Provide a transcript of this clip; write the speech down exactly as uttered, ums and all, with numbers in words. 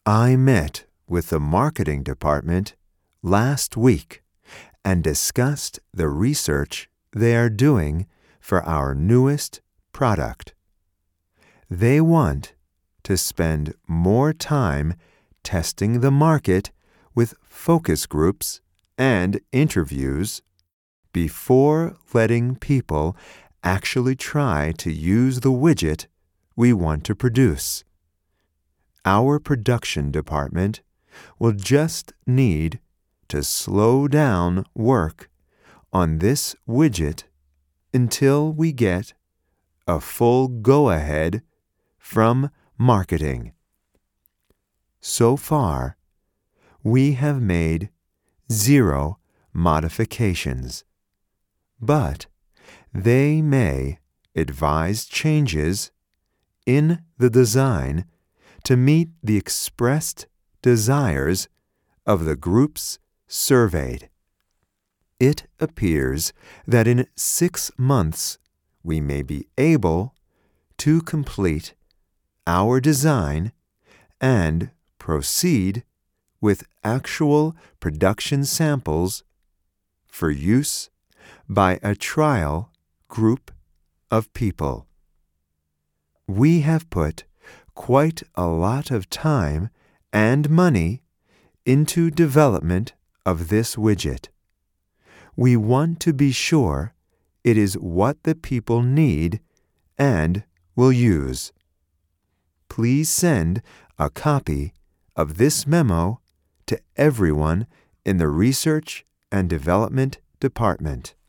I met with the marketing department last week and discussed the research they are doing for our newest product. They want to spend more time testing the market with focus groups and interviews before letting people actually try to use the widget we want to produce. Our production department will just need to slow down work on this widget until we get a full go-ahead from marketing. So far, we have made zero modifications, but they may advise changes in the design to meet the expressed desires of the groups surveyed. It appears that in six months we may be able to complete our design and proceed with actual production samples for use by a trial group of people. We have put quite a lot of time and money into development of this widget. We want to be sure it is what the people need and will use. Please send a copy of this memo to everyone in the Research and Development Department.